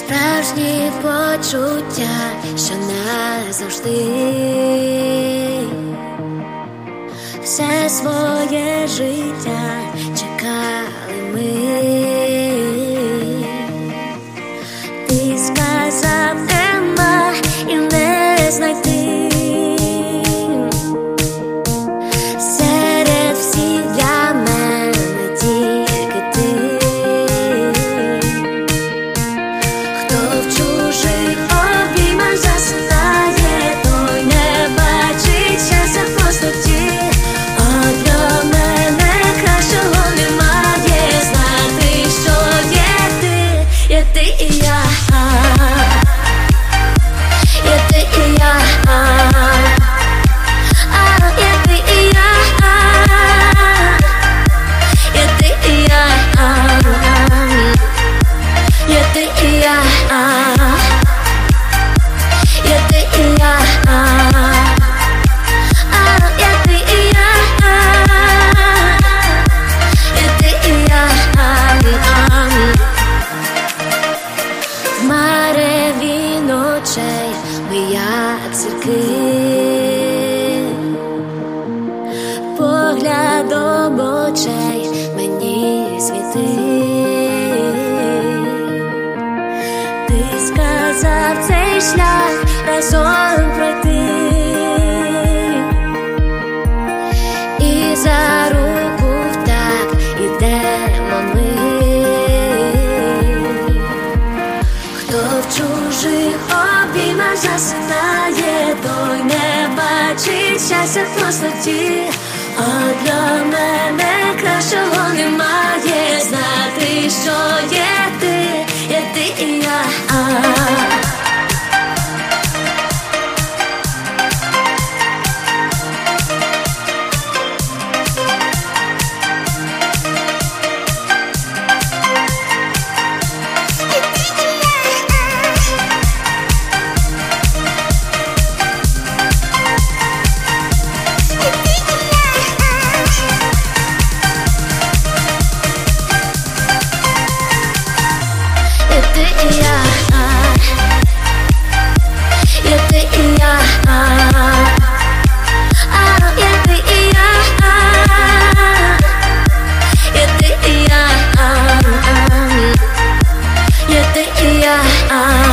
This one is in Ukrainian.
Справжні почуття, що назавжди, все своє життя чекали ми. Ти сказав, нема і не знайти серед всіх для мене тільки ти. Хто в чужих обіймах засинає, той не бачить щастя в простоті. А для мене кращого немає, знати, що є ти і я. Є ти і я. Є ти і я. Є ти і я. Є ти і я. Є ти і я. Є ти і я. Є ти і я. В мареві ночей ми як зірки, поглядом очей мені світи. Ти сказав, цей шлях разом пройти, і за руку так ідемо ми. Хто в чужих обіймах засинає, той не бачить щастя в простоті. А для мене кращого немає, знати, що є ти і я. Yeah.